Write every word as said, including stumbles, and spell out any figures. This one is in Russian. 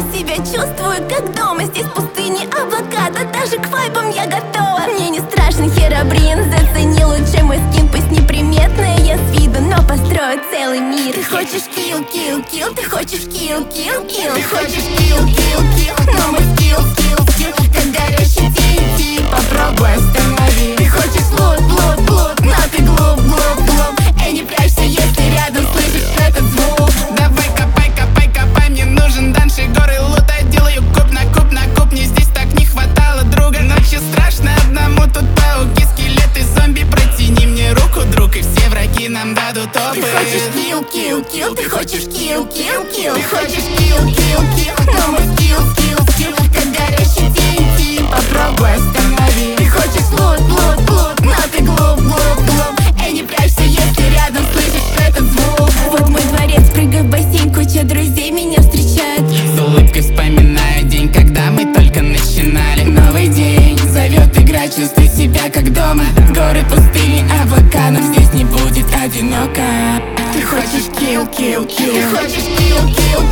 себя чувствую как дома. Здесь пустыни, облака, да даже к вайбам я готова. Мне не страшно, Херобрин зацени лучше мой скин. Пусть неприметная я с виду, но построю целый мир. Ты хочешь килл, килл, килл, ты хочешь килл, килл, килл. Ты хочешь килл, килл, килл, но мой скилл, скилл, скилл как горящий ти эн ти, попробуй останови. Ты хочешь лут, лут, лут, но ты глуп, глуп, глуп. Эй, не прячься, если рядом слышишь этот звук. Давай копай, копай, копай, мне нужен дальше горы лута. Делаю куб на куб на куб, мне здесь так не хватало друга. Ночью страшно одному, тут пауки, скелеты, зомби. Протяни мне руку, друг, и все враги нам дадут опыт. Ты хочешь килл, килл, килл, ты хочешь килл, килл, килл. Ты хочешь килл, килл, килл, но мой скилл, скилл, скилл как горящий ти эн ти, попробуй останови. Ты хочешь лут, лут, лут, но ты глуп, глуп, глуп. Эй, не прячься, если рядом слышишь этот звук. Вот мой дворец, прыгай в бассейн, куча друзей меня встречает. С улыбкой вспоминаю день, когда мы только начинали. Новый день Зовет играть, чувствуй себя как дома. Горы, пустыни, облака, но здесь не будет одиноко. Ты хочешь килл, килл, килл. Ты хочешь килл, килл,